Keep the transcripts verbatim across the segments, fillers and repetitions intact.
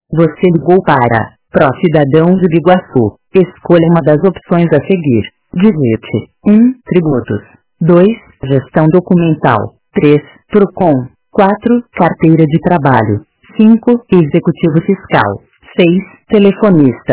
Você ligou para Pró-Cidadão de Biguaçu. Escolha uma das opções a seguir. Digite um. Tributos. dois. Gestão documental. três. Procon. quatro. Carteira de trabalho. cinco. Executivo fiscal. seis. Telefonista.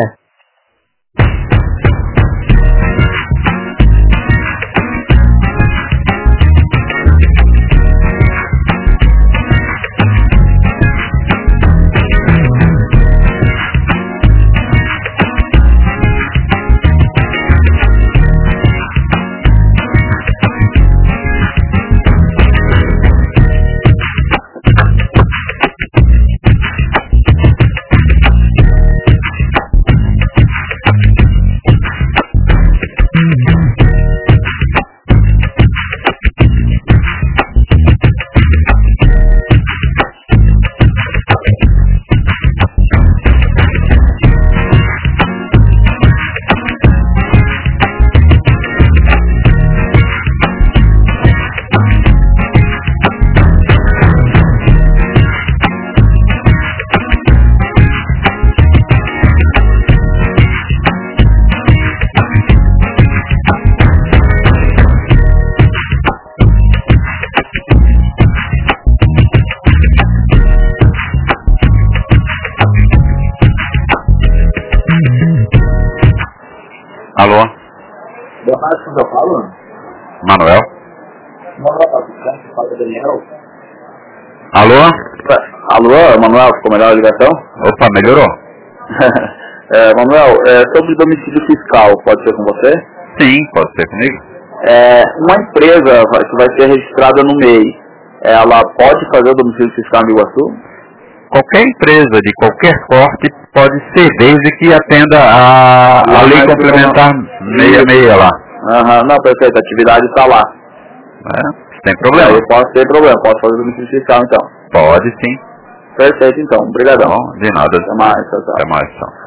Alô? Boa tarde, com São Paulo? Manuel? Manuel, fala Daniel. Alô? Alô, Manuel, ficou melhor a ligação? Opa, melhorou? é, Manuel, é, sobre domicílio fiscal, pode ser com você? Sim, pode ser comigo. É, uma empresa que vai ser registrada no M E I, ela pode fazer o domicílio fiscal em Biguaçu? Qualquer empresa de qualquer porte pode ser, desde que atenda a, a lei complementar seiscentos e sessenta lá. Aham, não, perfeito, a atividade está lá. É, sem problema. Aí posso ter problema, posso fazer o domicílio fiscal então. Pode sim. Perfeito então, obrigadão. Bom, de nada. Até mais, tchau, tchau. Até mais, tchau.